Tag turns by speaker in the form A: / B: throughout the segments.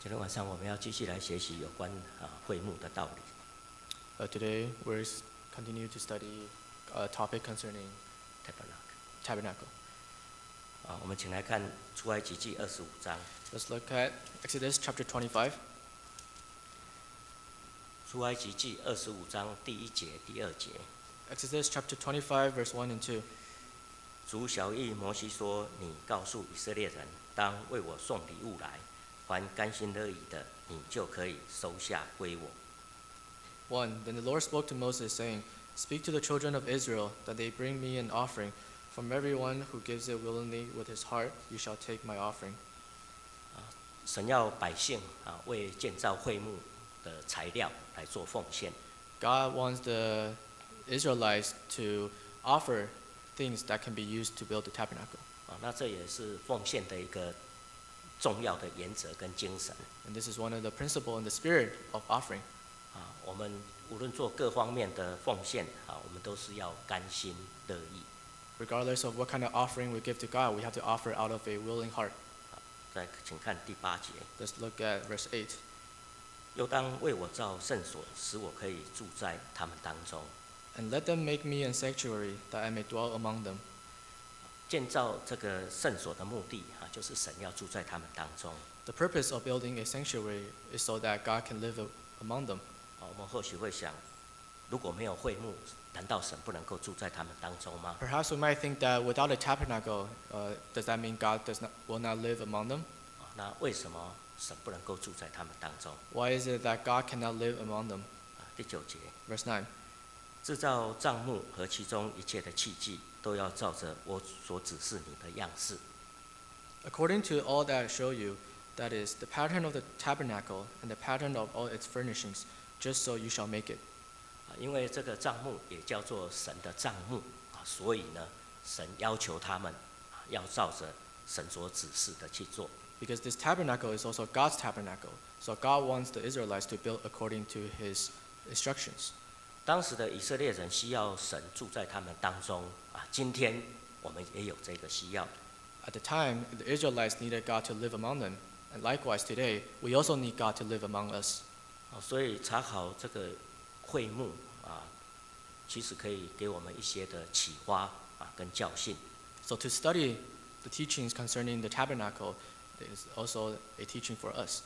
A: 今天晚上我们要继续来学习有关会幕的道理。
B: Today we're continue to study a topic concerning tabernacle.
A: 我们请来看出埃及记25章。
B: Let's look at Exodus chapter 25.
A: 出埃及记25章第1节、第2节。
B: Exodus chapter 25, verse 1 and 2.
A: 主晓谕摩西说：“你告诉以色列人，当为我送礼物来，凡甘心乐意的，你就可以收下归我。”
B: 1. Then the Lord spoke to Moses, saying, Speak to the children of Israel, that they bring me an offering. From everyone who gives it willingly with his heart, you shall take my offering.
A: 神要百姓为建造会幕的材料来做奉献。
B: God wants the Israelites to offer things that can be used to build the tabernacle.
A: 那这也是奉献的一个重要的原则跟精神。
B: And this is one of the principle and the spirit of offering.
A: 我们无论做各方面的奉献我们都是要甘心乐意。
B: Regardless of what kind of offering we give to God, we have to offer out of a willing heart.
A: 再请看第8节。
B: Let's look at verse 8.
A: 又当为我造圣所，使我可以住在他们当中。
B: And let them make me a sanctuary, that I may dwell among them.
A: 建造这个圣所的目的就是神要住在他们当中。
B: The purpose of building a sanctuary is so that God can live among them.
A: 我们或许会想，如果没有会幕，难道神不能够住在他们当中吗？
B: Perhaps we might think that without a tabernacle, does that mean God will not live among them?
A: 那为什么神不能够住在他们当中？
B: Why is it that God cannot live among them?
A: 第9节，
B: Verse 9.
A: 制造帐幕和其中一切的器具，都要照着我所指示你的样式。
B: According to all that I show you, that is, the pattern of the tabernacle and the pattern of all its furnishings, just so you shall make it.
A: 因为这个帐幕也叫做神的帐幕所以呢，神要求他们要照着神所指示的去做。
B: Because this tabernacle is also God's tabernacle, so God wants the Israelites to build according to His instructions.
A: 当时的以色列人需要神住在他们当中今天我们也有这个需要。
B: At the time, the Israelites needed God to live among them, and likewise today, we also need God to live among us.
A: 所以查考这个会幕其实可以给我们一些的启发跟教训。
B: So to study the teachings concerning the tabernacle is also a teaching for us.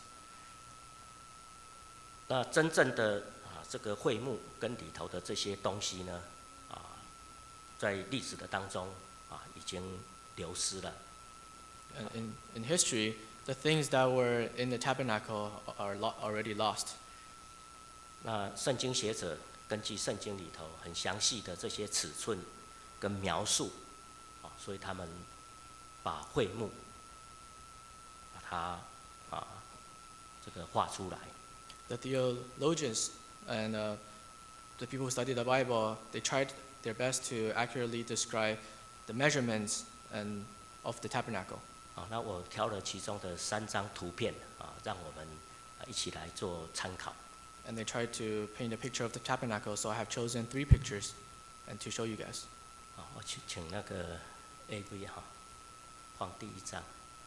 A: 那真正的这个会幕跟里头的这些东西呢在历史的当中已经流失了。
B: And in history, the things that were in the tabernacle are already lost.
A: 那圣经学者根据圣经里头很详细的这些尺寸跟描述所以他们把会幕把它这个画出来。
B: The theologians and the people who study the Bible, they tried their best to accurately describe the measurements of the tabernacle.
A: 那我挑了其中的3张图片让我们一起来做参考。
B: And they tried to paint a picture of the tabernacle, so I have chosen 3 pictures and to show you guys.
A: 我请那个 AV 放第1张。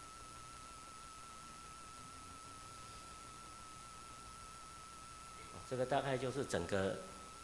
A: 这个大概就是整个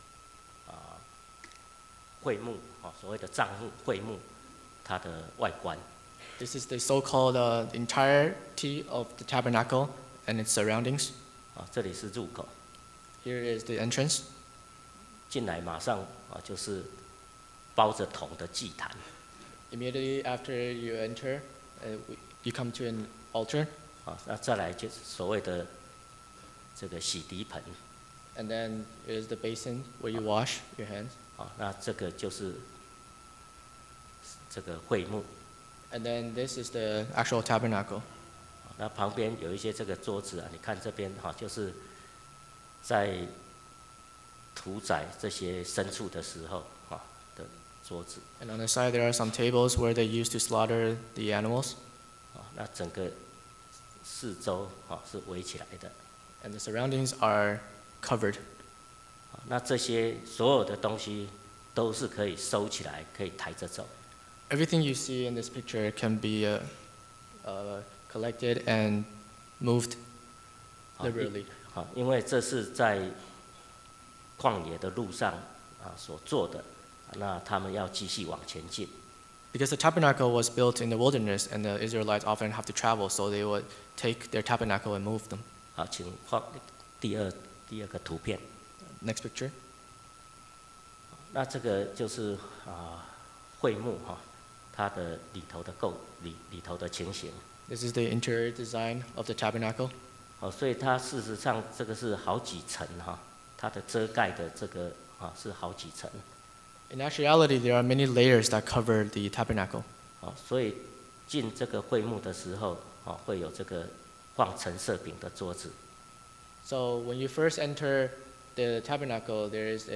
A: 会幕所谓的帐幕会幕它的外观。
B: This is the so-called entirety of the tabernacle and its surroundings.
A: 这里是入口。
B: Here is the entrance.
A: 进来马上就是包着铜的祭坛。
B: Immediately after you enter, you come to an altar.
A: 那再来就是所谓的这个洗涤盆。
B: And then is the basin where you wash your hands.
A: 那这个就是这个会幕。
B: And then this is the actual tabernacle.
A: 那旁边有一些这个桌子你看这边就是在屠宰这些牲畜的时候的桌子。
B: And on the side there are some tables where they used to slaughter the animals.
A: 那整个四周是围起来的。
B: And the surroundings are covered.
A: 那这些所有的东西都是可以收起来，可以抬着走。
B: Everything you see in this picture can be collected and moved. liberally.
A: 因为这是在旷野的路上所做的，那他们要继续往前进。
B: Because the tabernacle was built in the wilderness, and the Israelites often have to travel, so they would take their tabernacle and move them.
A: 好，请放第二个图片。
B: Next picture.
A: 那这个就是会幕它的里头的情形。
B: This is the interior design of the tabernacle.
A: 所以它事实上这个是好几层它的遮盖的这个是好几层。
B: In actuality, there are many layers that cover the tabernacle.
A: 所以进这个会幕的时候会有这个放陈设饼的桌子。
B: So when you first enter the tabernacle, there is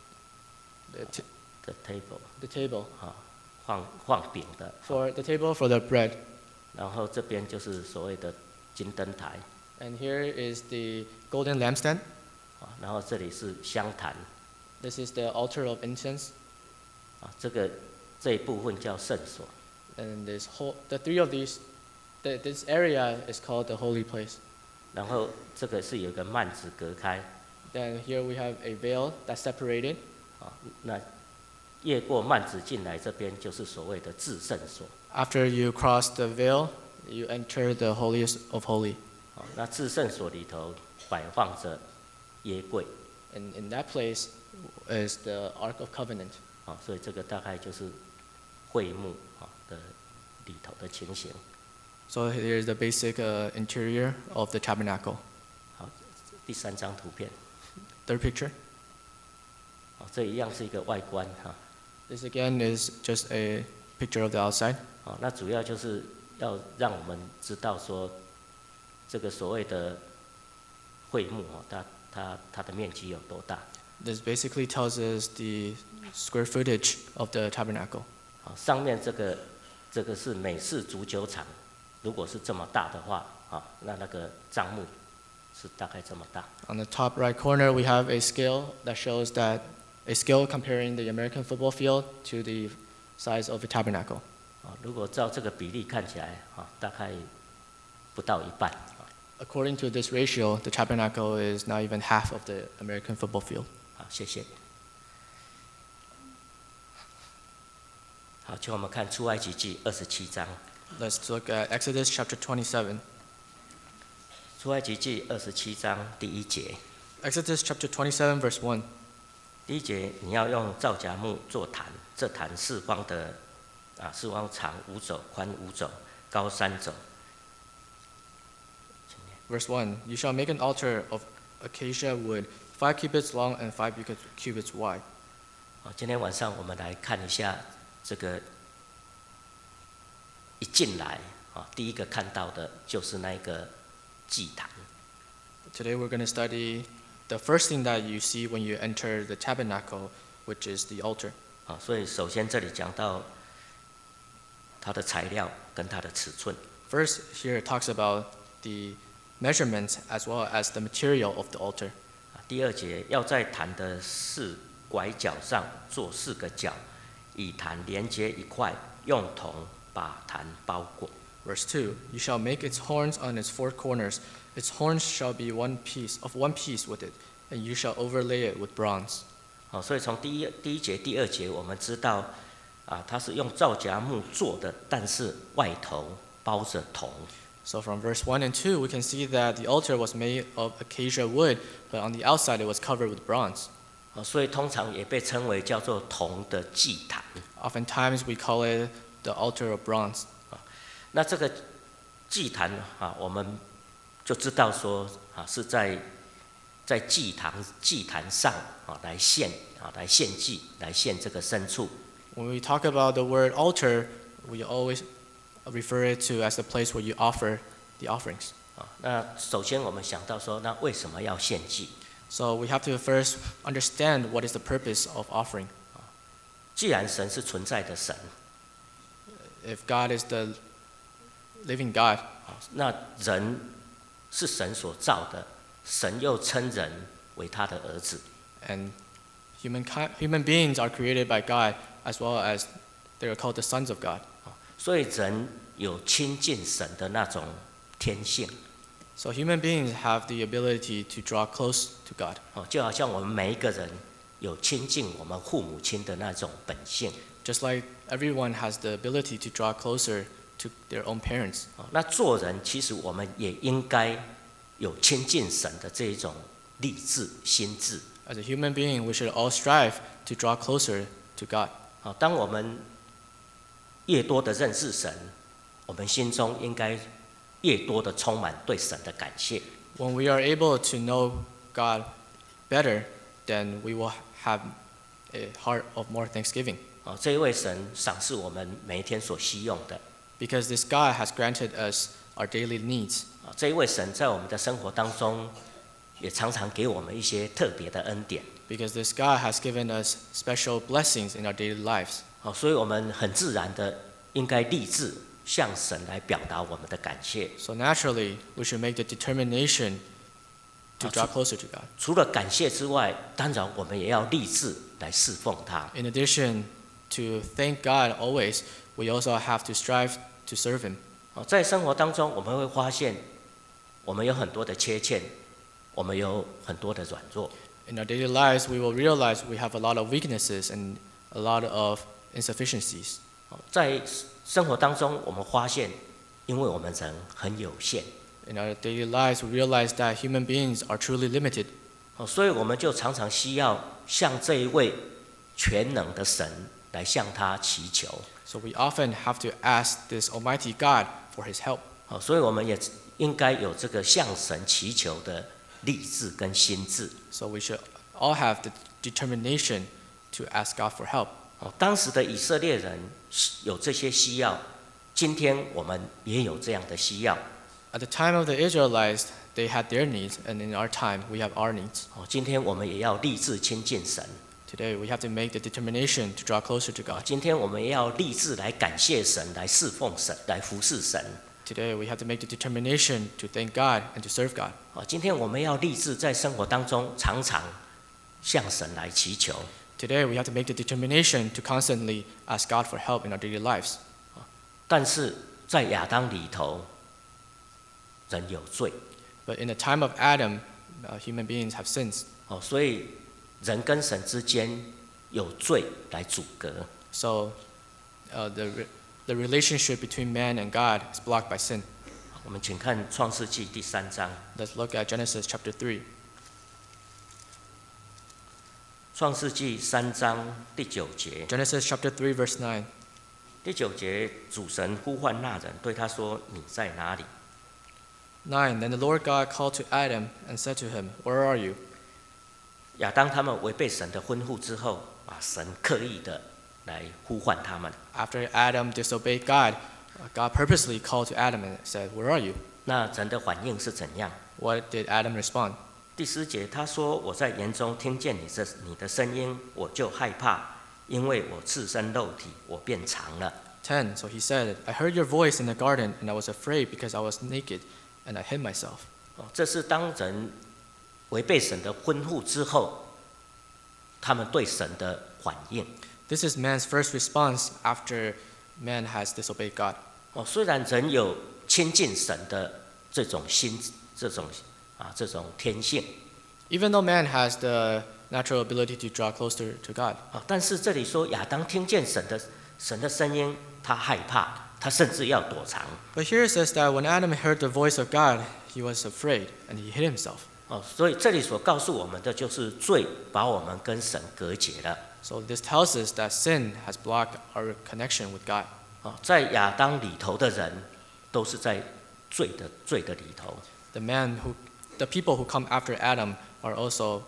A: the table.
B: The table.
A: 放饼的。
B: For the table for the bread.
A: 然后这边就是所谓的金灯台。
B: And here is the golden lampstand.
A: 然后这里是香坛。
B: This is the altar of incense.
A: 这一部分叫圣所。
B: And the three of these, this area is called the holy place.
A: 然后这个是有个幔子隔开。
B: Then here we have a veil that's separated.
A: 那越过幔子进来这边就是所谓的至圣所。
B: After you cross the veil, you enter the holiest of holy.
A: 那至圣所里头摆放着约柜。
B: And in that place is the Ark of Covenant.
A: 所以这个大概就是会幕的里头的情形。
B: So here's the basic interior of the tabernacle.
A: 好，第3张图片。
B: Third picture.
A: 这一样是一个外观
B: This again is just a picture of the outside.
A: 那主要就是要让我们知道说，这个所谓的会幕它的面积有多大。
B: This basically tells us the square footage of the tabernacle.
A: 上面这个是美式足球场，如果是这么大的话那个帐幕是大概这么大。
B: On the top right corner, we have a scale that shows that a scale comparing the American football field to the size of a tabernacle.
A: 如果照这个比例看起来大概不到一半。
B: According to this ratio, the tabernacle is not even half of the American football field.
A: 好，谢谢。好，请我们看出埃及记27章。
B: Let's look at Exodus chapter 27.
A: 出埃及记27章第1节。
B: Exodus chapter 27, verse 1.
A: 第1节，你要用皂荚木做坛，这坛四方的四方长5肘，宽5肘，高3肘。
B: Verse 1. You shall make an altar of acacia wood, 5 cubits long and 5 cubits wide.
A: 今天晚上我们来看一下这个一进来第一个看到的就是那个祭坛。
B: Today we're going to study the first thing that you see when you enter the tabernacle, which is the altar.
A: 所以首先这里讲到它的材料跟它的尺寸。
B: First, here it talks about the measurements as well as the material of the altar.
A: 第2节，要在坛的4拐角上做4个角，以坛连接一块，用铜把坛包裹。
B: Verse 2, you shall make its horns on its 4 corners. Its horns shall be one piece with it, and you shall overlay it with bronze.
A: 所以从第一节、第2节，我们知道它是用皂荚木做的，但是外头包着铜。
B: So from verse 1 and 2, we can see that the altar was made of acacia wood, but on the outside it was covered with bronze.
A: 所以通常也被称为叫做铜的祭坛。
B: Oftentimes we call it the altar of bronze.
A: 那这个祭坛我们就知道说是在祭坛上来献祭，来献这个牲畜。
B: When we talk about the word altar, we always refer it to as the place where you offer the offerings.
A: 那首先我们想到说，那为什么要献祭？
B: So we have to first understand what is the purpose of offering.
A: 既然神是存在的神，
B: If God is the living God,
A: 那人是神所造的，神又称人为他的儿子。
B: and human beings are created by God as well as they are called the sons of God.
A: 所以人有亲近神的那种天性。
B: So human beings have the ability to draw close to God.
A: 就好像我们每一个人有亲近我们父母亲的那种本性。
B: Just like everyone has the ability to draw closer to their own parents.
A: 那做人其实我们也应该有亲近神的这一种立志心智。
B: As a human being, we should all strive to draw closer to God.
A: 当我们越多的认识神，我们心中应该越多的充满对神的感谢。
B: When we are able to know God better, then we will have a heart of more thanksgiving.
A: 这一位神赏赐我们每一天所需用的。
B: Because this God has granted us our daily needs.
A: 这一位神在我们的生活当中，也常常给我们一些特别的恩典。
B: Because this God has given us special blessings in our daily lives.
A: 所以我们很自然的应该立志向神来表达我们的感谢。
B: So naturally, we should make the determination to draw closer to God.
A: 除了感谢之外，当然我们也要立志来侍奉他。
B: In addition to thank God always, we also have to strive to serve Him.
A: 在生活当中，我们会发现，我们有很多的缺陷，我们有很多的软弱。
B: In our daily lives, we will realize we have a lot of weaknesses and a lot of insufficiencies.
A: 在生活当中，我们发现，因为我们人很有限，
B: In our daily lives, we realize that human beings are truly limited.
A: 所以我们就常常需要向这一位全能的神来向他祈求。
B: So we often have to ask this Almighty God for His help.
A: 所以我们也应该有这个向神祈求的立志跟心智。
B: So we should all have the determination to ask God for help.
A: 当时的以色列人有这些需要，今天我们也有这样的需要。
B: At the time of the Israelites, they had their needs, and in our time, we have our needs.
A: 今天我们也要立志亲近神。
B: Today, we have to make the determination to draw closer to God.
A: 今天我们也要立志来感谢神，来侍奉神，来服侍神。
B: Today, we have to make the determination to thank God and to serve God.
A: 今天我们要立志在生活当中常常向神来祈求。
B: Today, we have to make the determination to constantly ask God for help in our daily lives.
A: 但是在亚当里头，人有罪，
B: But in the time of Adam, human beings have sins.
A: 所以人跟神之间有罪来阻隔。
B: So, the relationship between man and God is blocked by sin.
A: 我们请看创世纪第3章。
B: Let's look at Genesis chapter 3.
A: 创世纪3章第9节。
B: Genesis chapter 3, verse 9.
A: 第9节，主神呼唤那人，对他说：“你在哪里？”
B: 9. Then the Lord God called to Adam and said to him, Where are you?
A: 亚当他们违背神的吩咐之后，神刻意的来呼唤他们。
B: After Adam disobeyed God, God purposely called to Adam and said, Where are you?
A: 那人的反应是怎样？
B: What did Adam respond?
A: 第10节，他说：“我在园中听见你的声音，我就害怕，因为我赤身肉体，我变长了。”
B: 10. So he said, I heard your voice in the garden, and I was afraid because I was naked, and I hid myself.
A: 这是当人违背神的吩咐之后，他们对神的反应。
B: This is man's first response after man has disobeyed God.
A: 虽然人有亲近神的这种心，这种天性，
B: Even though man has the natural ability to draw closer to God,
A: 但是这里说亚当听见神的声音，他害怕，他甚至要躲藏。
B: but here it says that when Adam heard the voice of God, he was afraid and he hid himself.
A: 所以这里所告诉我们的就是罪把我们跟神隔绝了。
B: So this tells us that sin has blocked our connection with God.
A: 在亚当里头的人，都是在罪的里头。
B: The people who come after Adam are also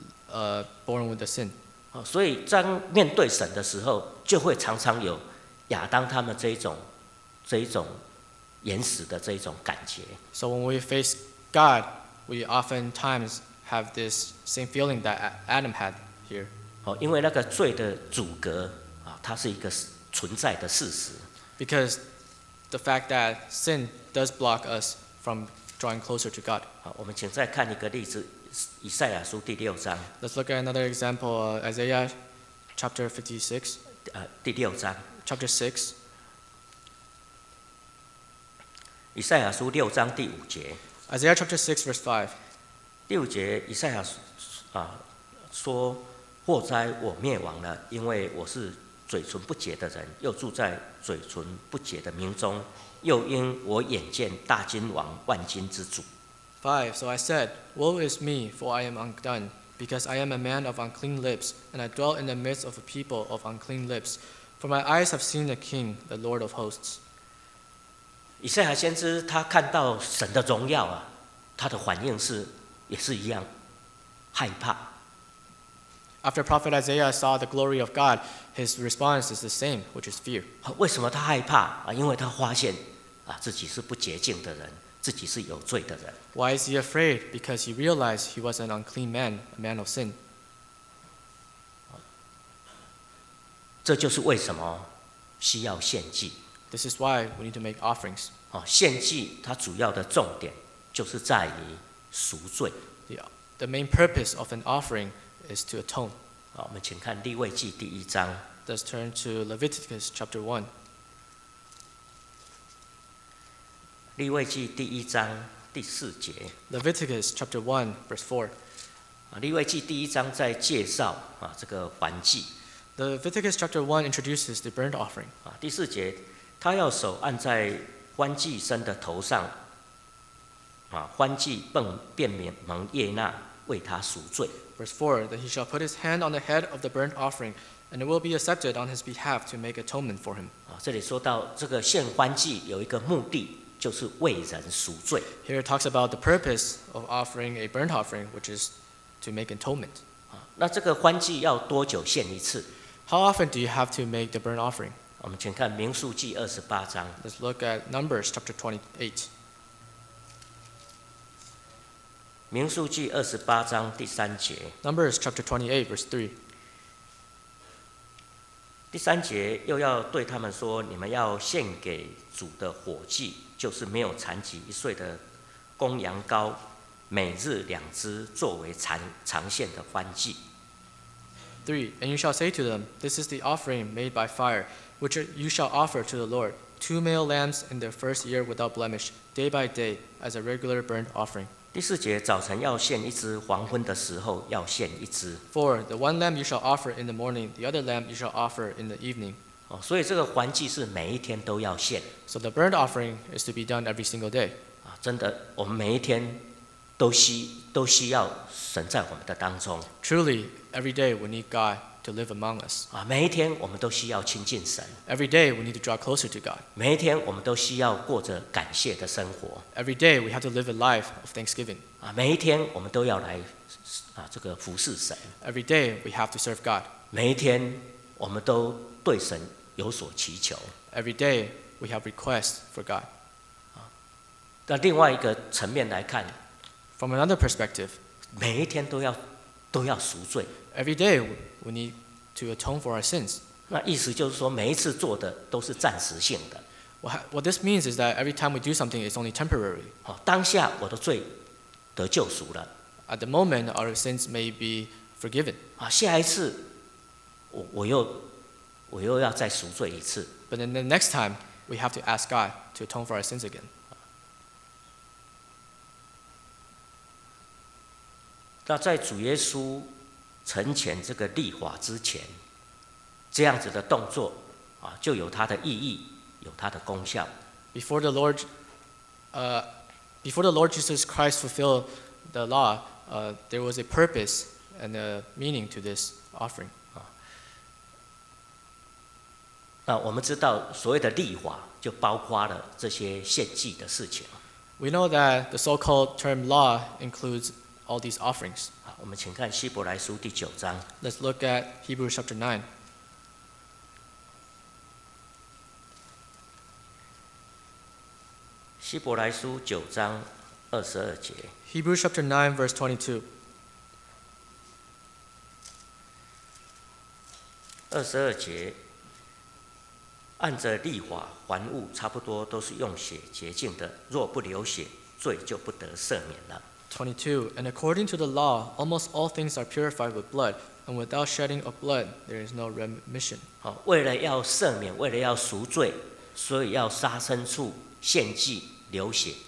B: born with the sin.
A: 所以当面对神的时候，就会常常有亚当他们这一种原始的这一种感觉。
B: So when we face God, we oftentimes have this same feeling that Adam had here.
A: 因为那个罪的阻隔它是一个存在的事实。
B: Because the fact that sin does block us from drawing closer to God.
A: 我们请再看一个例子，以赛亚书第6章。
B: Let's look at another example, Isaiah chapter 56,
A: 第6章，
B: chapter 6.
A: 以赛亚书6章第5节。
B: Isaiah chapter 6, verse 5.
A: 第5节，以赛亚说：“祸哉，我灭亡了，因为我是嘴唇不洁的人，又住在嘴唇不洁的民中，又因我眼见大君王万军之主。”
B: 5. So I said, Woe is me, for I am undone, because I am a man of unclean lips, and I dwell in the midst of a people of unclean lips. For my eyes have seen the King, the Lord of hosts.
A: 以赛亚先知他看到神的荣耀啊，他的反应也是一样，害怕。
B: After Prophet Isaiah saw the glory of God, his response is the same, which is fear.
A: 为什么他害怕啊？因为他发现自己是不洁净的人，自己是有罪的人。
B: Why is he afraid? Because he realized he was an unclean man, a man of sin.
A: 这就是为什么需要献祭。
B: This is why we need to make offerings.
A: 献祭它主要的重点就是在于赎罪。
B: The main purpose of an offering is to atone.
A: 好，我们请看利未记第1章。
B: Let's turn to Leviticus chapter 1.
A: 利未记第1章第4节。
B: Leviticus chapter 1, verse 4.
A: 利未记第1章在介绍这个燔祭。
B: Leviticus chapter 1 introduces the burnt offering.
A: 第4节，他要手按在燔祭牲的头上，燔祭便蒙悦纳，为他赎罪。
B: Verse 4, that he shall put his hand on the head of the burnt offering, and it will be accepted on his behalf to make atonement for him.
A: 这里说到这个献燔祭有一个目的，就是为人赎罪。
B: Here it talks about the purpose of offering a burnt offering, which is to make atonement.
A: 那这个燔祭要多久献一次？
B: How often do you have to make the burnt offering?
A: 我们请看民数记28章。
B: Let's look at Numbers chapter 28.
A: 民数记28章第3节。
B: Numbers chapter 28, verse 3.
A: 第3节又要对他们说：你们要献给主的火祭，就是没有残疾1岁的公羊羔，每日2只，作为常献的燔祭。
B: 3. And you shall say to them, This is the offering made by fire, which you shall offer to the Lord, 2 male lambs in their first year without blemish, day by day, as a regular burnt offering.
A: 第4节早晨要献1只，黄昏的时候要献1只。
B: 4. The one lamb you shall offer in the morning, the other lamb you shall offer in the evening.
A: 所以这个燔祭是每一天都要献。
B: So the burnt offering is to be done every single day.
A: 真的，我们每一天都需要神在我们的当中。
B: Truly, every day we need God to live among us.
A: 每一天我们都需要亲近神。
B: Every day we need to draw closer to God.
A: 每一天我们都需要过着感谢的生活。
B: Every day we have to live a life of thanksgiving.
A: 每一天我们都要来这个服侍神。
B: Every day we have to serve God.
A: 每一天我们都对神有所祈求。
B: Every day we have requests for God.
A: 那另外一个层面来看，
B: From another perspective,
A: 每一天都要赎罪。
B: every day we need to atone for our sins.
A: 那意思就是说，每一次做的都是暂时性的。
B: What this means is that every time we do something, it's only temporary.
A: 当下我的罪得救赎了。
B: At the moment, our sins may be forgiven.
A: 下一次我又要再赎罪一次。
B: But then the next time, we have to ask God to atone for our sins again.
A: 那在主耶稣成全这个立法之前，这样子的动作就有它的意义，有它的功效。
B: Before the Lord Jesus Christ fulfilled the law, there was a purpose and a meaning to this offering.
A: 那我们知道，所谓的立法就包括了这些献祭的事情。
B: We know that the so-called term law includes all these offerings.
A: 我们请看希伯来书第9章。
B: Let's look at Hebrews chapter 9.
A: 希伯来书9章22节。
B: Hebrews chapter 9, verse 22.
A: 22节，按着律法还物差不多都是用血洁净的，若不流血，罪就不得赦免了。
B: 22. And according to the law, almost all things are purified with blood, and without shedding of blood, there is no remission.
A: 为了要赦免，为了要赎罪，所以要杀牲畜、献祭、流血。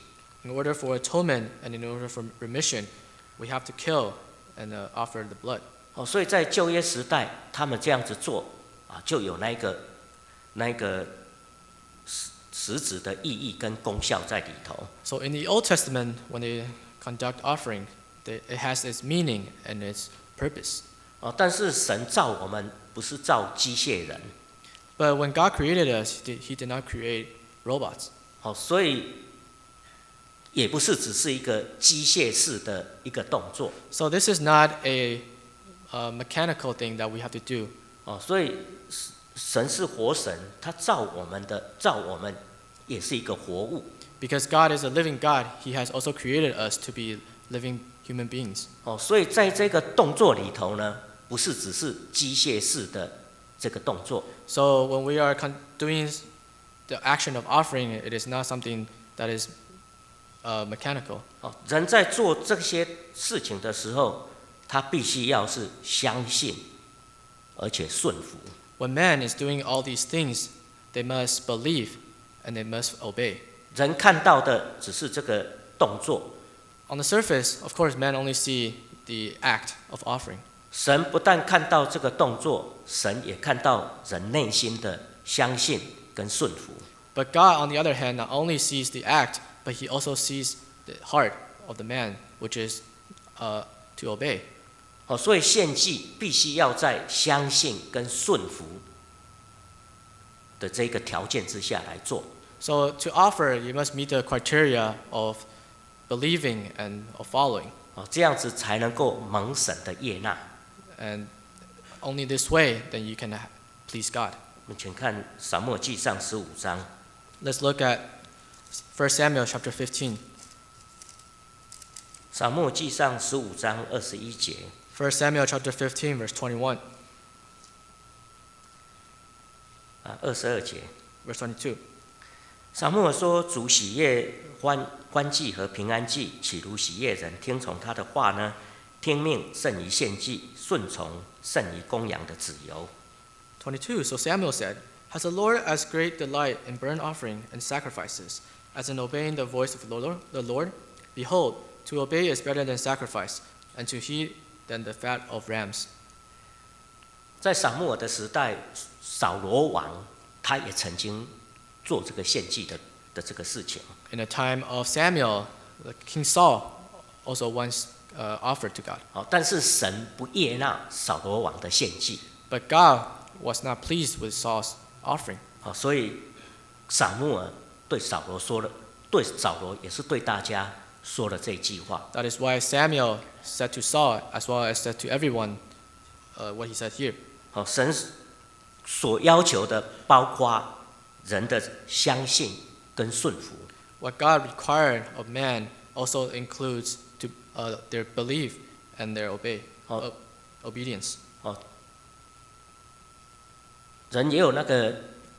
B: In order for atonement and in order for remission, we have to kill and offer the blood.
A: 所以在旧约时代，他们这样子做就有那个实质的意义跟功效在里头。
B: So in the Old Testament, when they conduct offering, it has its meaning and its purpose.
A: 但是神造我们不是造机械人，
B: But when God created us, He did not create robots.
A: 所以也不是只是一个机械式的一个动作。
B: So this is not a mechanical thing that we have to do.
A: 所以神是活神，他造我们也是一个活物。
B: Because God is a living God, He has also created us to be living human beings.
A: 所以在这个动作里头呢，不是只是机械式的这个动作。
B: So when we are doing the action of offering, it is not something that is mechanical.
A: 人在做这些事情的时候，他必须要是相信，而且顺服。
B: When man is doing all these things, they must believe and they must obey.
A: 人看到的只是这个动作，
B: On the surface, of course, man only see the act of offering.
A: 神不但看到这个动作，神也看到人内心的相信跟顺服。
B: But God, on the other hand, not only sees the act, but He also sees the heart of the man, which is to obey.
A: 所以献祭必须要在相信跟顺服的这个条件之下来做。
B: So to offer, you must meet the criteria of believing and of following.
A: 这样子才能够蒙神的悦纳。
B: And only this way, then you can please God.
A: 我们请看撒母耳记上15章。
B: Let's look at 1 Samuel chapter 15.
A: 撒母耳记上15章21节。
B: 1 Samuel chapter 15, verse 21,
A: 22节。
B: verse 22.
A: 撒母耳说：“主喜悦欢祭和平安祭，岂如喜悦人听从他的话呢？听命胜于献祭，顺从胜于公羊的脂油。”
B: 22. So Samuel said, Has the Lord as great delight in burnt offering and sacrifices as in obeying the voice of the Lord? Behold, to obey is better than sacrifice, and to heed than the fat of rams.
A: 在撒母耳的时代，扫罗王他也曾经做这个献祭的这个事情。
B: In the time of Samuel, King Saul also once offered to God.
A: 但是神不悦纳扫罗王的献祭。
B: But God was not pleased with Saul's offering.
A: 所以撒母耳对扫罗说了，对扫罗也是对大家说了这句话。
B: That is why Samuel said to Saul, as well as said to everyone, what he said here.
A: 神所要求的包括人的相信跟顺服。
B: What God required of man also includes their belief and their obedience.
A: 人也有那个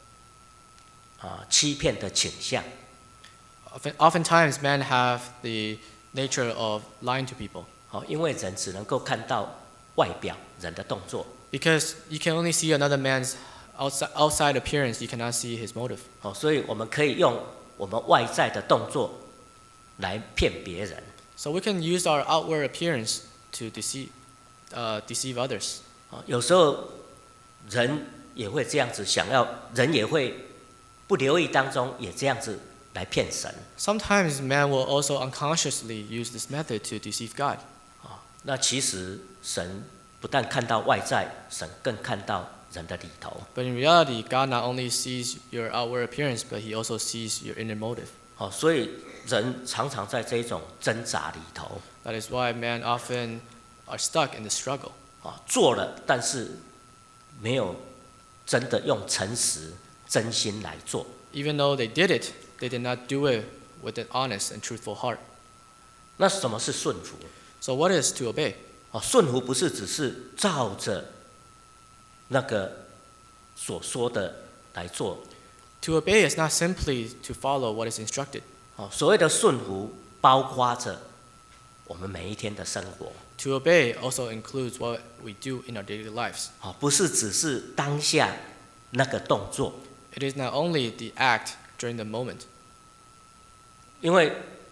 A: 欺骗的倾向。
B: Oftentimes, men have the nature of lying to people
A: 因为人只能够看到外表人的动作。
B: because you can only see another man's outside appearance. You cannot see his motive.
A: 所以我们可以用我们外在的动作来骗别人。
B: So we can use our outward appearance to deceive others.
A: 有时候人也会这样子想要，人也会不留意当中也这样子来骗神。
B: Sometimes man will also unconsciously use this method to deceive God.
A: 那其实神不但看到外在，神更看到人的里头。
B: But in reality, God not only sees your outward appearance, but He also sees your inner motive.
A: 所以人常常在这种挣扎里头。
B: That is why men often are stuck in the struggle.
A: 做了，但是没有真的用诚实、真心来做。
B: Even though they did it, they did not do it with an honest and truthful heart.
A: 那什么是顺服？
B: So what is to obey?
A: 顺服不是只是照着那个所说的来做。
B: To obey is not simply to follow what is instructed.
A: 所谓的顺服，包括着我们每一天的生活。
B: To obey also includes what we do in our daily lives.
A: 不是只是当下那个动作，
B: It is not only the act during the moment.
A: 因为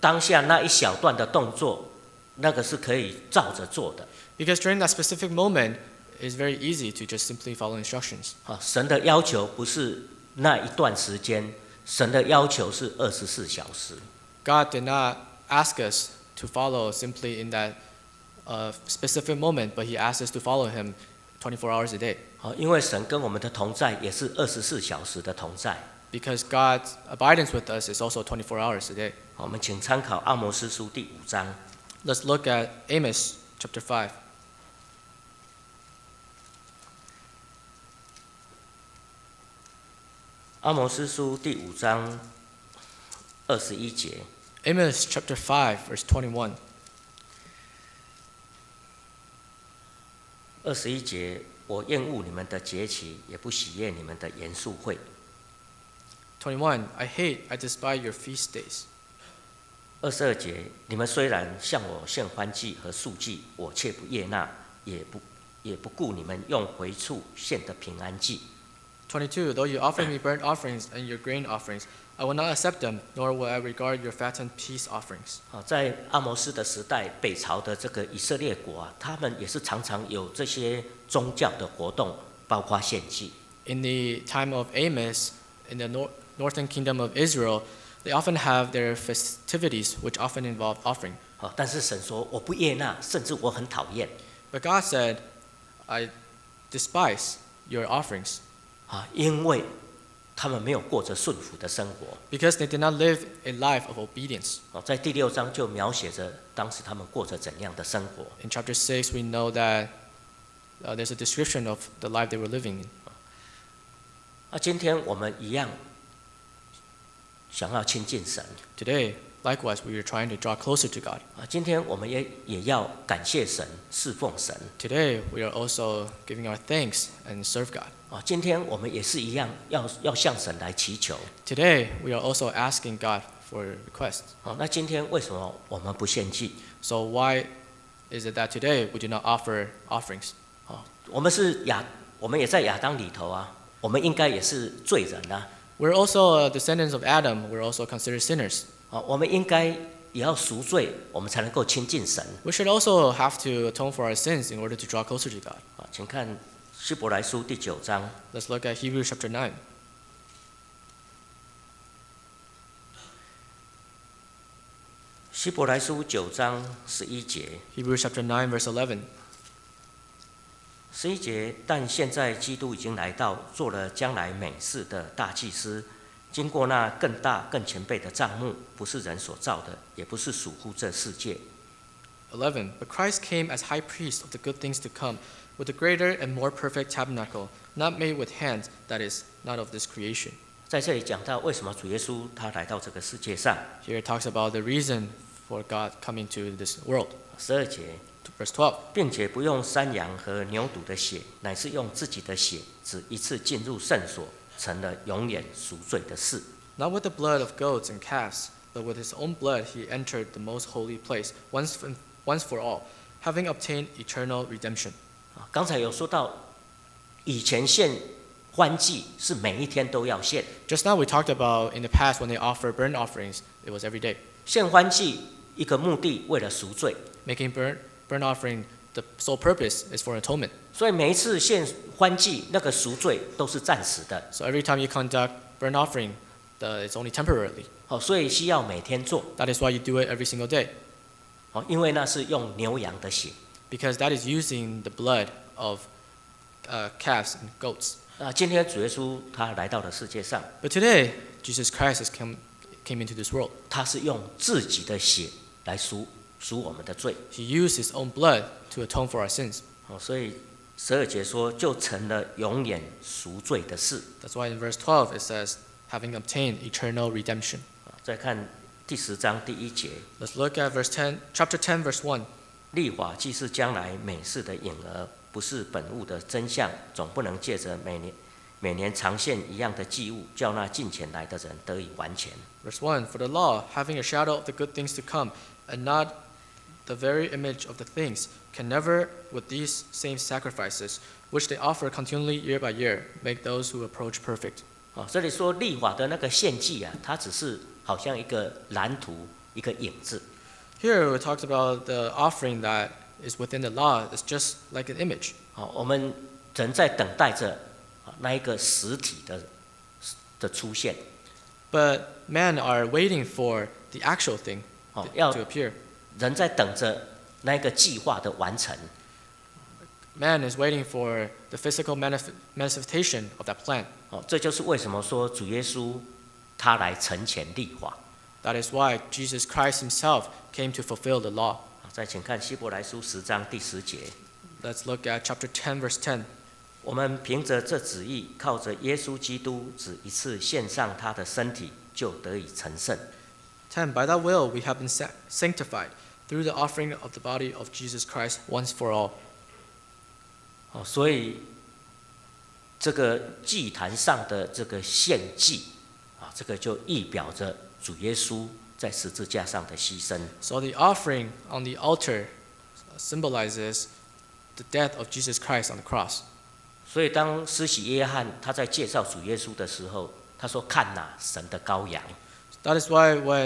A: 当下那一小段的动作，那个是可以照着做的。
B: Because during that specific moment, it's very easy to just simply follow instructions.
A: 神的要求不是那一段时间，神的要求是24小时。
B: God did not ask us to follow simply in that specific moment, but He asked us to follow Him 24 hours a day.
A: 因为神跟我们的同在也是24小时的同在。
B: Because God's abidance with us is also 24 hours a day.
A: 我们请参考阿摩司书第5章。
B: Let's look at Amos chapter 5.
A: 阿摩司书第5章21节。
B: Amos chapter 5, verse 21.
A: 21节，我厌恶你们的节期，也不喜悦你们的严肃会。
B: 21. I despise your feast days.
A: 22节，你们虽然向我献欢祭和素祭，我却不悦纳，也不顾你们用回处献的平安祭。
B: 22. Though you offer me burnt offerings and your grain offerings, I will not accept them, nor will I regard your fattened peace offerings.
A: 在阿摩斯的时代，北朝的这个以色列国啊，他们也是常常有这些宗教的活动，包括献祭。
B: In the time of Amos, in the northern kingdom of Israel, they often have their festivities, which often involve offering.
A: 但是神说我不悦纳，甚至我很讨厌。
B: But God said, I despise your offerings.
A: 因为他们没有过着顺服的生活。
B: Because they did not live a life of obedience.
A: 在第6章就描写着当时他们过着怎样的生活。
B: In chapter 6, we know that there's a description of the life they were living in.
A: 今天我们一样想要亲近神。
B: Today, likewise, we are trying to draw closer to God.
A: 今天我们也要感谢神，侍奉神。
B: Today, we are also giving our thanks and serve God.
A: 今天我们也是一样，要向神来祈求。
B: Today, we are also asking God for requests.
A: 那今天为什么我们不献祭？
B: So why is it that today we do not offer offerings?
A: 我们也在亚当里头啊，我们应该也是罪人啊。
B: We're also descendants of Adam. We're also considered sinners.
A: 我们应该也要赎罪，我们才能够亲近神。
B: We should also have to atone for our sins in order to draw closer to God.
A: 请看希伯来书第9章。
B: Let's look at Hebrews chapter 9.
A: 希伯来书9章11节。
B: Hebrews chapter 9, verse 11.
A: 11节，但现在基督已经来到，做了将来美事的大祭司，经过那更大更前辈的帐幕，不是人所造的，也不是属乎这世界。
B: 11. But Christ came as high priest of the good things to come, with a greater and more perfect tabernacle, not made with hands, that is, not of this creation.
A: 在这里讲到为什么主耶稣他来到这个世界上。
B: Here it talks about the reason for God coming to this world.
A: 12节。
B: Verse 12.
A: 并且不用山羊和牛犊的血，乃是用自己的血，只一次进入圣所，成了永远赎罪的事。
B: Not with the blood of goats and calves, but with his own blood he entered the most holy place, once for all, having obtained eternal redemption.
A: 刚才有说到，以前献欢祭是每一天都要献。
B: Just now we talked about in the past when they offered burnt offerings, it was every day.
A: 献欢祭一个目的为了赎罪。
B: Making burnt offering, the sole purpose is for atonement.
A: 所以每一次献欢祭，那个赎罪都是暂时的。
B: So every time you conduct burnt offering, it's only temporarily.
A: 所以需要每天做。
B: That is why you do it every single day.
A: 因为那是用牛羊的血。
B: Because that is using the blood of calves and goats.
A: 今天主耶稣他来到了世界上。
B: But today, Jesus Christ came into this world.
A: 他是用自己的血来赎我们的罪。
B: He used his own blood to atone for our sins.
A: 所以12节说，就成了永远赎罪的事。
B: That's why in verse 12 it says, having obtained eternal redemption.
A: 再看第10章第1节。
B: Let's look at chapter 10, verse 1.
A: 律法既是将来美事的影儿，不是本物的真相，总不能借着每年常献一样的祭物，叫那近前来的人得以完全。
B: Verse 1. For the law, having a shadow of the good things to come, and not the very image of the things, can never, with these same sacrifices, which they offer continually year by year, make those who approach perfect.
A: 这里说律法的那个献祭啊，它只是好像一个蓝图一个影子。
B: Here it talks about the offering that is within the law. It's just like an image.
A: 我们人在等待着那一个实体的出现。
B: But men are waiting for the actual thing to
A: 要
B: appear.
A: 人在等着那一个计划的完成。
B: Man is waiting for the physical manifestation of that plan.
A: 这就是为什么说主耶稣他来成全律法。
B: That is why Jesus Christ himself came to fulfill the law.
A: 再请看希伯来书10章第10节。
B: Let's look at chapter 10, verse 10.
A: 我们凭着这旨意，靠着耶稣基督只一次献上他的身体，就得以成圣。
B: 10. By that will we have been sanctified through the offering of the body of Jesus Christ once for all.
A: 所以这个祭坛上的这个献祭这个就意表着主耶稣在十字架上的牺牲。
B: So the offering on the altar symbolizes the death of Jesus Christ on the cross.
A: 所以当施洗约翰他在介绍主耶稣的时候，他说：“看哪，神的羔羊。”
B: That is why when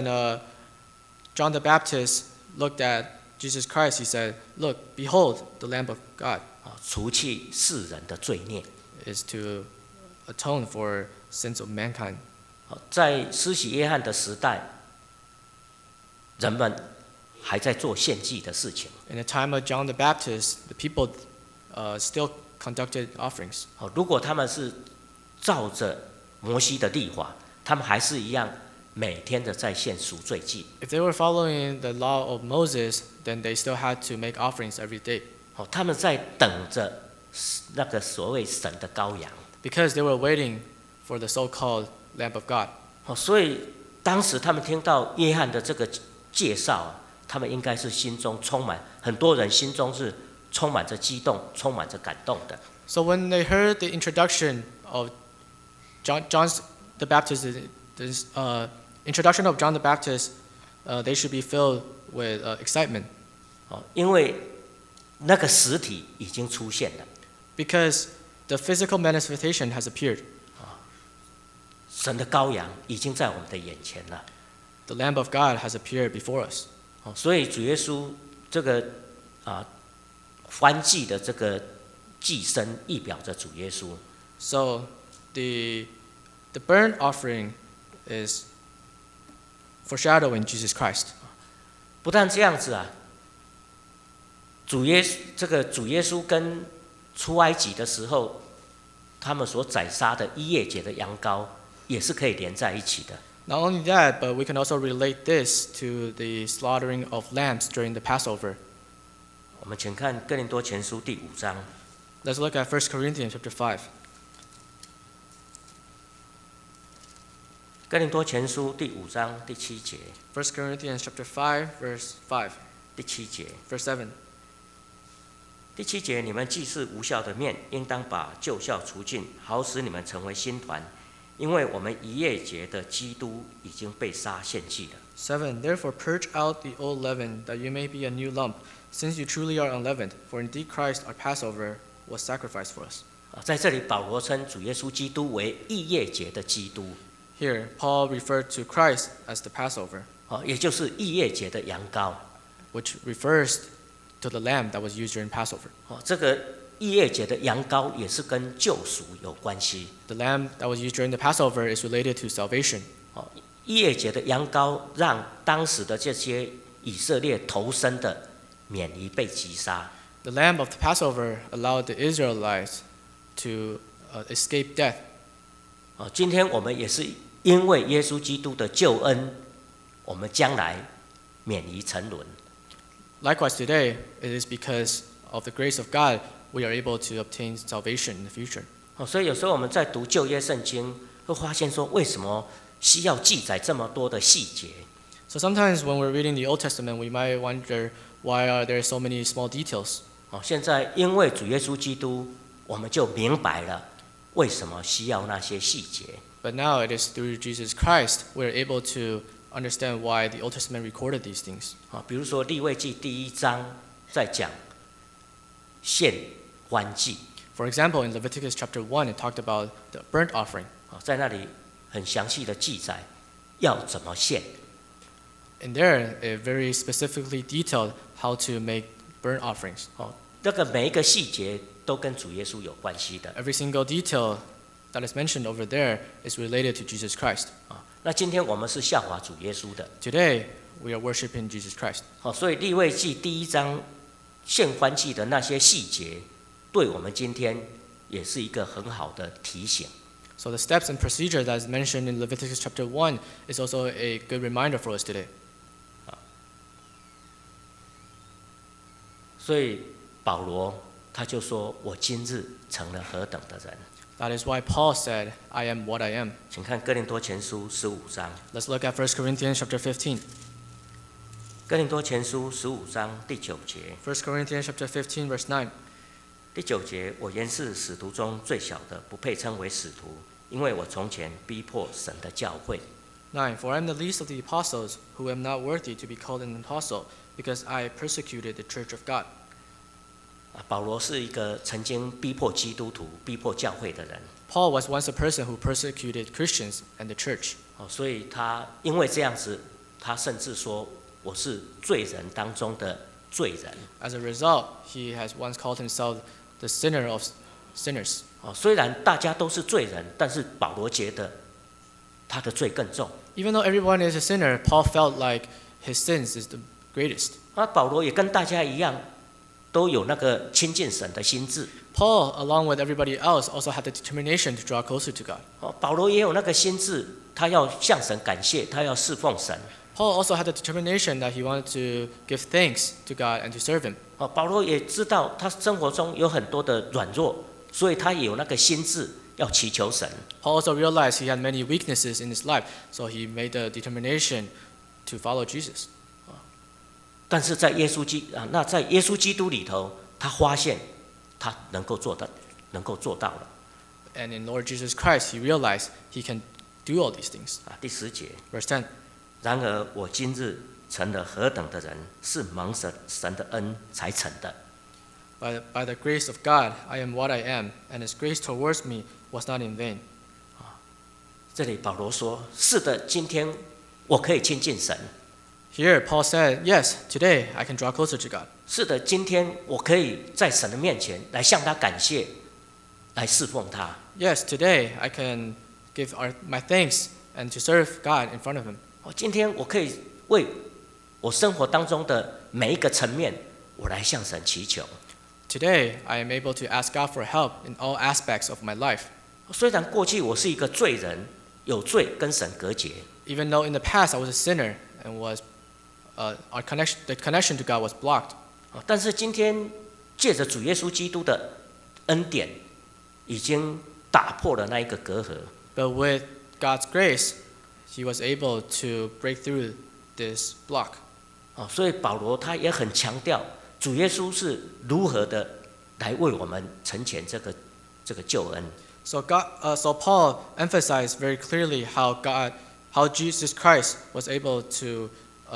B: John the Baptist looked at Jesus Christ, he said, "Look, behold, the Lamb of God."
A: 除去世人的罪孽。
B: Is to atone for sins of mankind.
A: 在施洗约翰的时代，人们还在做献祭的事情。
B: In the time of John the Baptist, the people still conducted offerings.
A: 如果他们是照着摩西的律法，他们还是一样每天的在献赎罪祭。
B: If they were following the law of Moses, then they still had to make offerings every day.
A: 他们在等着那个所谓神的羔羊。
B: Because they were waiting for the so-called Lamb of God.
A: 所以当时他们听到约翰的这个介绍他们应该是心中充满，很多人心中是充满着激动，充满着感动的。
B: So when they heard the introduction of John the Baptist, introduction of John the Baptist, they should be filled with excitement.
A: 因为那个实体已经出现了。
B: Because the physical manifestation has appeared.
A: 神的羔羊已经在我们的眼前了。
B: The Lamb of God has appeared before us.
A: 所以主耶稣这个燔祭的这个祭牲，意表着主耶稣。
B: So the burnt offering is foreshadowing Jesus Christ.
A: 不但这样子主耶稣跟出埃及的时候，他们所宰杀的逾越节的羊羔，也是可以连在一起的。
B: Not only that, but we can also relate this to the slaughtering of lambs during the Passover.
A: 我们请看哥林多前书第5章。
B: Let's look at 1 Corinthians chapter 5.
A: 哥林多前书第5章第7节。
B: 1 Corinthians chapter 5, verse 5,
A: 第7节。
B: verse 7.
A: 第7节，你们既是无效的面，应当把旧酵除尽，好使你们成为新团。因为我们逾越节的基督已经被杀献祭了。
B: 7. Therefore purge out the old leaven, that you may be a new lump, since you truly are unleavened. For indeed Christ, our Passover, was sacrificed for us.
A: 在这里，保罗称主耶稣基督为逾越节的基督。
B: Here, Paul referred to Christ as the Passover,
A: 也就是逾越节的羊羔。
B: which refers to the lamb that was used during Passover.
A: 这个逾越节的羊羔也是跟救赎有关系。
B: The lamb that was used during the Passover is related to salvation.
A: 逾越节的羊羔让当时的这些以色列投生的免于被击杀。
B: The lamb of the Passover allowed the Israelites to escape death.
A: 今天我们也是因为耶稣基督的救恩，我们将来免于沉沦。
B: Likewise today, it is because of the grace of God we are able to obtain salvation in the future.
A: 所以有时候我们在读旧约圣经，会发现说，为什么需要记载这么多的细节？
B: So sometimes when we're reading the Old Testament, we might wonder why are there so many small details.
A: 现在因为主耶稣基督，我们就明白了为什么需要那些细节。
B: But now it is through Jesus Christ we are able to understand why the Old Testament recorded these things.
A: 比如说利未记第1章在讲献燔祭，
B: For example, in Leviticus chapter 1, it talked about the burnt offering.
A: 在那里很详细的记载要怎么献。
B: In there, it very specifically detailed how to make burnt offerings.
A: 这个每一个细节都跟主耶稣有关系的。
B: Every single detail that is mentioned over there is related to Jesus Christ.
A: 那今天我们是效法主耶稣的。
B: Today, we are worshiping Jesus Christ.
A: 所以利未记第1章献欢祭的那些细节，对我们今天也是一个很好的提醒。
B: So the steps and procedure that is mentioned in Leviticus chapter 1 is also a good reminder for us today.
A: 所以保罗他就说：“我今日成了何等的人。”
B: That is why Paul said, I am what I am.
A: 请看哥林多前书15章。
B: Let's look at 1 Corinthians chapter 15.
A: 哥林多前书15章第9节。
B: 1 Corinthians chapter 15, verse 9.
A: 第9节，我原是使徒中最小的，不配称为使徒，因为我从前逼迫神的教会。
B: 9. For I am the least of the apostles, who am not worthy to be called an apostle, because I persecuted the church of God.
A: 保罗是一个曾经逼迫基督徒、逼迫教会的人。
B: Paul was once a person who persecuted Christians and the church.
A: 所以他因为这样子，他甚至说我是罪人当中的罪人。
B: As a result, he has once called himself the sinner of sinners.
A: 虽然大家都是罪人，但是保罗觉得他的罪更重。
B: Even though everyone is a sinner, Paul felt like his sins is the greatest.
A: 保罗也跟大家一样，都有那个亲近神的心志。
B: Paul, along with everybody else, also had the determination to draw closer to God.
A: 保罗也有那个心志，他要向神感谢，他要侍奉神。
B: Paul also had the determination that he wanted to give thanks to God and to serve Him.
A: 保罗也知道他生活中有很多的软弱，所以他也有那个心志要祈求神。
B: Paul also realized he had many weaknesses in his life, so he made the determination to follow Jesus.
A: 但是在耶稣基督里头，他发现他能够做到了。
B: And in Lord Jesus Christ, he realized he can do all these things.
A: 第10节，
B: Verse 10.
A: 然而我今日成了何等的人，是蒙神的恩才成的。
B: By the grace of God, I am what I am, and His grace towards me was not in vain.
A: 这里保罗说：“是的，今天我可以亲近神。
B: Here, Paul said, yes, today I can draw closer to God.
A: 是的，今天我可以在神的面前来向他感谢，来侍奉他。
B: Yes, today I can give my thanks and to serve God in front of Him.
A: 今天我可以为我生活当中的每一个层面，我来向神祈求。
B: Today, I am able to ask God for help in all aspects of my life.
A: 虽然过去我是一个罪人，有罪跟神隔绝，
B: Even though in the past I was a sinner and the connection to God was blocked.
A: 但是今天借着主耶稣基督的恩典，已经打破了那一个隔阂。
B: But with God's grace, he was able to break through this block.
A: 所以保罗他也很强调，主耶稣是如何的来为我们成全这个救恩。
B: So Paul emphasized very clearly how Jesus Christ was able to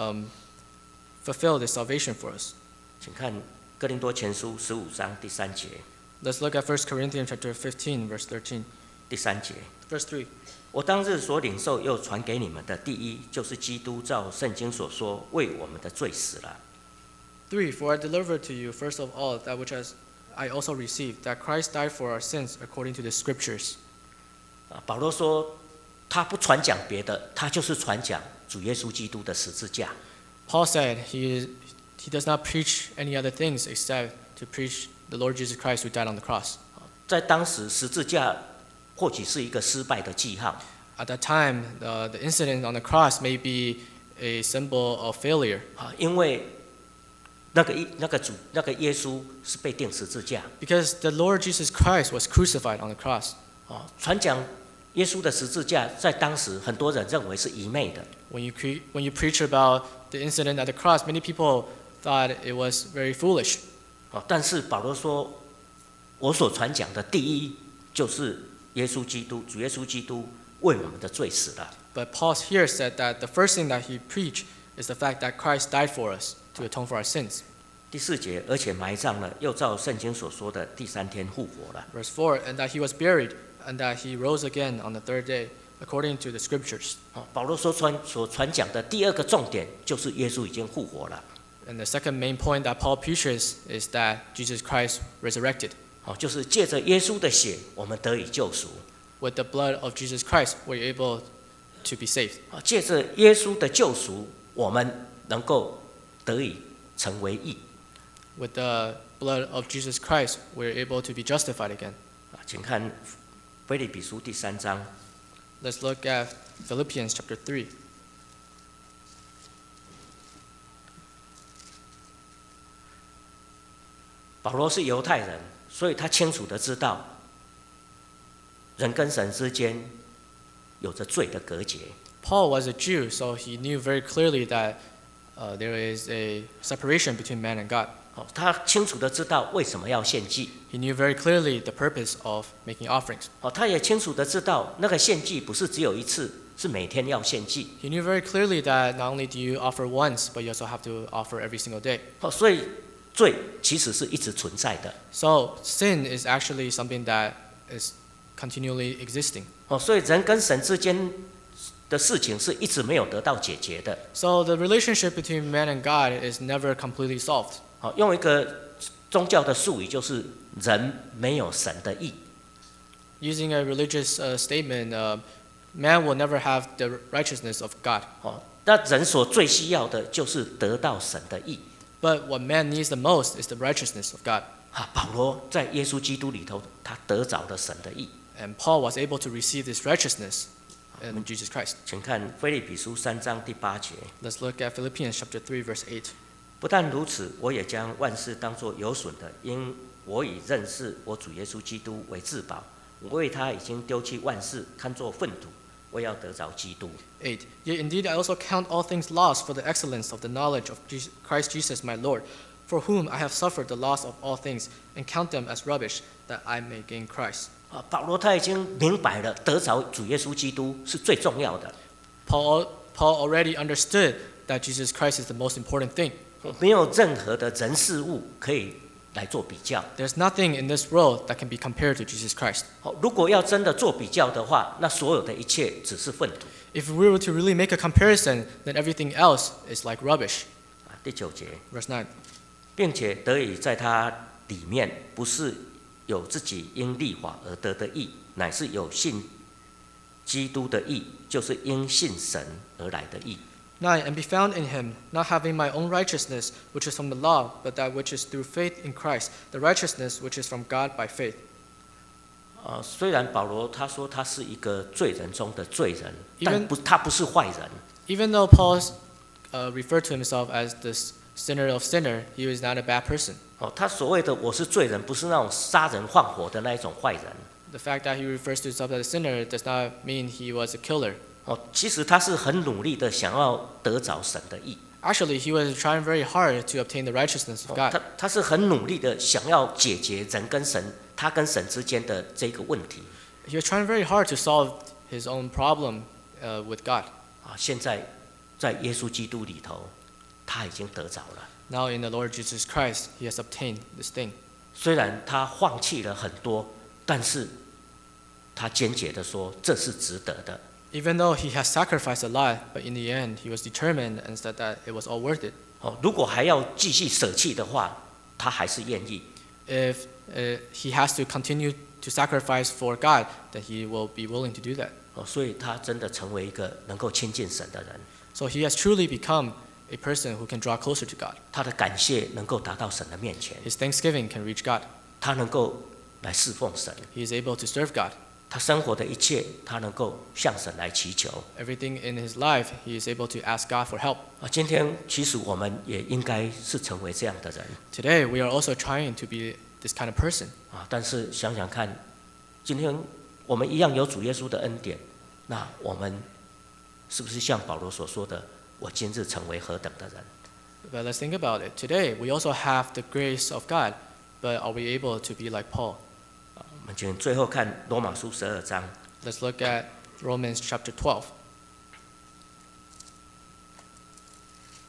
B: fulfill this salvation for us.
A: 请看哥林多前书15章第3节。
B: Let's look at 1 Corinthians chapter 15, verse 13.
A: 第3节，
B: Verse 3.
A: 我当日所领受又传给你们的第一，就是基督照圣经所说，为我们的罪死了。
B: 3. For I delivered to you first of all that which I also received, that Christ died for our sins according to the Scriptures.
A: 保罗说，他不传讲别的，他就是传讲主耶稣基督的十字架。
B: Paul said he does not preach any other things except to preach the Lord Jesus Christ who died on the cross.
A: 在当时，十字架或许是一个失败的记号。
B: At that time, the incident on the cross may be a symbol of failure
A: 因为那个耶稣是被钉十字架。
B: because the Lord Jesus Christ was crucified on the cross.
A: 传讲耶稣的十字架，在当时很多人认为是愚昧的。
B: When you preach about the incident at the cross, many people thought it was very foolish.
A: 但是保罗说，我所传讲的第一就是耶稣基督，主耶稣基督为我们的罪死了。
B: But Paul here said that the first thing that he preached is the fact that Christ died for us to atone for our sins.
A: 第4节，而且埋葬了，又照圣经所说的第3天复活了。
B: Verse 4, and that he was buried, and that he rose again on the third day, according to the scriptures.
A: 保罗所传讲的第二个重点就是耶稣已经复活了。
B: And the second main point that Paul preaches is that Jesus Christ resurrected.
A: 就是借着耶稣的血，我们得以救赎。
B: With the blood of Jesus Christ, we're able to be saved.
A: 借着耶稣的救赎，我们能够得以成为义。
B: With the blood of Jesus Christ, we're able to be justified again.
A: 请看腓立比书第3章。
B: Let's look at Philippians chapter 3.
A: 保罗是犹太人，所以他清楚的知道，人跟神之间有着罪的隔绝。
B: Paul was a Jew, so he knew very clearly that there is a separation between man and God.
A: 他清楚的知道为什么要献祭。
B: He knew very clearly the purpose of making offerings.
A: 他也清楚的知道，那个献祭不是只有一次，是每天要献祭。
B: He knew very clearly that not only do you offer once, but you also have to offer every single day.
A: 所以罪其实是一直存在的。
B: So sin is actually something that is continually existing.
A: 所以人跟神之间的事情是一直没有得到解决的。
B: So the relationship between man and God is never completely solved.
A: 用一个宗教的术语，就是人没有神的义。
B: Using a religious statement, man will never have the righteousness of God.
A: 那人所最需要的就是得到神的义。
B: But what man needs the most is the righteousness of God.
A: 保罗在耶稣基督里头，他得着了神的义。
B: And Paul was able to receive this righteousness in Jesus Christ.
A: 请看腓立比书3章第8节。
B: Let's look at Philippians chapter 3, verse 8.
A: 不但如此，我也将万事当作有损的，因我以认识我主耶稣基督为至宝。我为他已经丢弃万事，看作粪土，我要得着基督。
B: 8. Yet indeed I also count all things lost for the excellence of the knowledge of Christ Jesus my Lord, for whom I have suffered the loss of all things, and count them as rubbish, that I may gain Christ.
A: 保罗他已经明白了，得着主耶稣基督是最重要的。
B: Paul already understood that Jesus Christ is the most important thing.
A: 没有任何的人事物可以来做比较。
B: There's nothing in this world that can be compared to Jesus Christ.
A: 如果要真的做比较的话，那所有的一切只是粪土。
B: If we were to really make a comparison, then everything else is like rubbish.
A: 第9节，
B: Verse 9.
A: 并且得以在他里面，不是有自己因立法而得的义，乃是有信基督的义，就是因信神而来的义。
B: 9. And be found in him, not having my own righteousness, which is from the law, but that which is through faith in Christ, the righteousness which is from God by faith.
A: 虽然保罗他说他是一个罪人中的罪人，
B: Even-
A: 但他不是坏人。
B: Even though Paul referred to himself as the sinner of sinner, he was not a bad person.
A: 他所谓的我是罪人，不是那种杀人放火的那一种坏人。
B: The fact that he refers to himself as a sinner does not mean he was a killer.
A: 其实他是很努力的想要得着神的义。
B: Actually, he was trying very hard to obtain the righteousness of God.
A: 他是很努力的想要解决人跟神，他跟神之间的这个问题。
B: He was trying very hard to solve his own problem with God.
A: 现在在耶稣基督里头，他已经得着了。
B: Now in the Lord Jesus Christ, he has obtained this thing.
A: 虽然他放弃了很多，但是他坚决的说这是值得的。
B: Even though he has sacrificed a lot, but in the end, he was determined and said that it was all worth it.
A: 如果还要继续舍弃的话，他还是愿意。
B: If he has to continue to sacrifice for God, then he will be willing to do that.
A: 所以他真的成为一个能够亲近神的人。
B: So he has truly become a person who can draw closer to God.
A: 他的感谢能够达到神的面前，
B: His thanksgiving can reach God.
A: 他能够来侍奉神。
B: He is able to serve God.
A: 他生活的一切，他能够向神来祈求。
B: Everything in his life, he is able to ask God for help.
A: 今天其实我们也应该是成为这样的人。
B: Today, we are also trying to be this kind of person.
A: 但是想想看，今天我们一样有主耶稣的恩典，那我们是不是像保罗所说的，我今日成为何等的人？
B: But let's think about it. Today, we also have the grace of God, but are we able to be like Paul?
A: 我们请最后看罗马书12章。
B: Let's look at Romans chapter 12.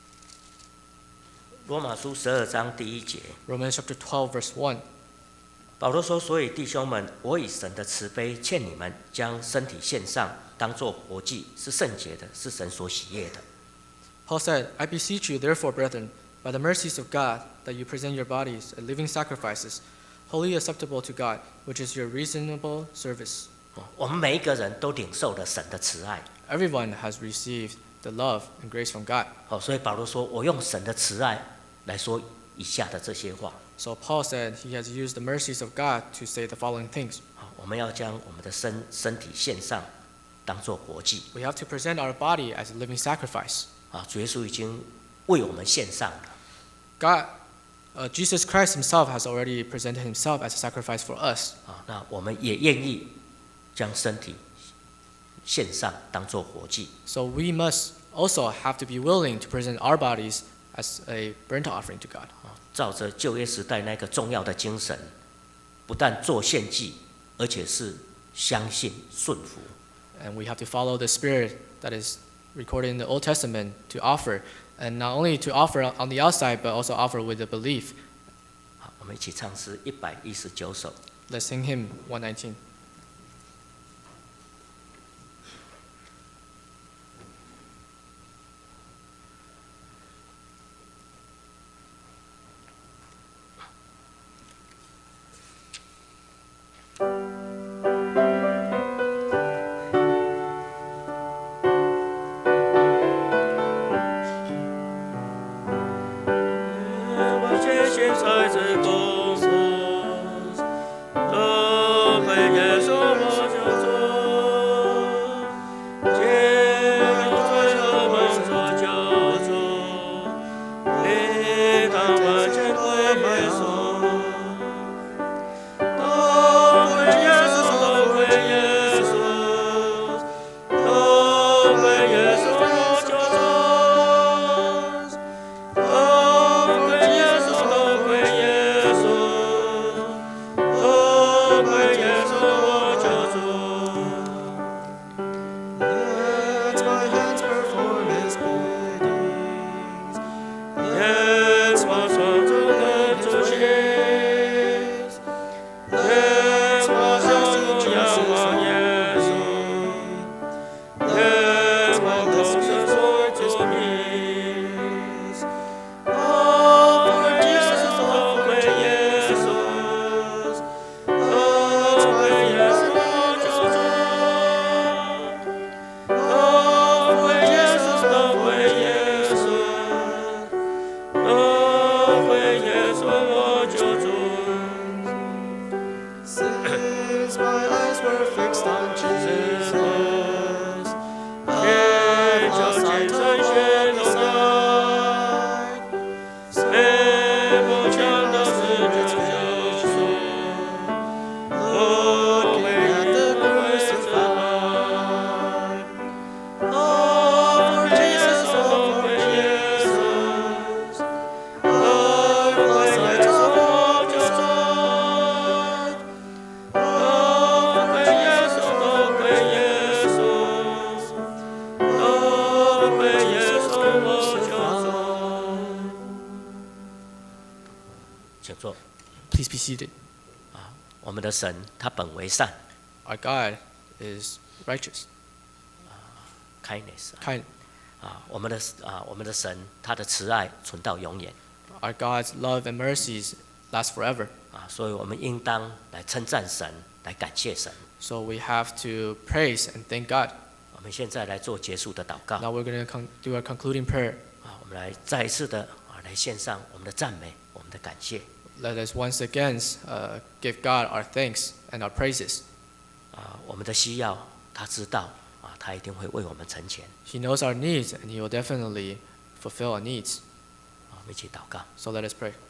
A: 罗马书12章第1节，
B: Romans chapter 12, verse 1.
A: 保罗说：“所以弟兄们，我以神的慈悲劝你们，将身体献上，当作活祭，是圣洁的，是神所喜悦的。”
B: Paul said, I beseech you, therefore, brethren, by the mercies of God, that you present your bodies as living sacrifices, wholly acceptable to God, which is your reasonable service.
A: 我们每一个人都领受了神的慈爱。
B: Everyone has received the love and grace from God.
A: 所以保罗说：“我用神的慈爱来说以下的这些话。”
B: So Paul said he has used the mercies of God to say the following things.
A: 我们要将我们的身体献上，当作活祭。
B: We have to present our body as a living sacrifice.
A: 主耶稣已经为我们献上了。
B: Jesus Christ himself has already presented himself as a sacrifice for us.
A: 那我们也愿意将身体献上，当作活祭。
B: So we must also have to be willing to present our bodies as a burnt offering to God.
A: 照着旧约时代那个重要的精神，不但做献祭，而且是相信顺服。
B: And we have to follow the spirit that is recorded in the Old Testament to offer, and not only to offer on the outside, but also offer with a belief.
A: 我们一起唱诗119首。
B: Let's sing hymn 119.
A: 请坐。
B: Please be seated.
A: 我们的神他本为善
B: Our God is righteous,
A: ，kindness
B: kind.
A: 我们的神他的慈爱存到永远
B: Our God's love and mercies last forever.
A: 所以我们应当来称赞神，来感谢神。
B: So we have to praise and thank God.
A: 我们现在来做结束的祷告
B: Now we're going to do our concluding prayer.
A: 我们来再一次的来献上我们的赞美，我们的感谢
B: Let us once again give God our thanks and our praises.
A: 我们的需要他知道他一定会为我们成全。
B: He knows our needs and He will definitely fulfill our needs.
A: 我们一起祷告。
B: So let us pray.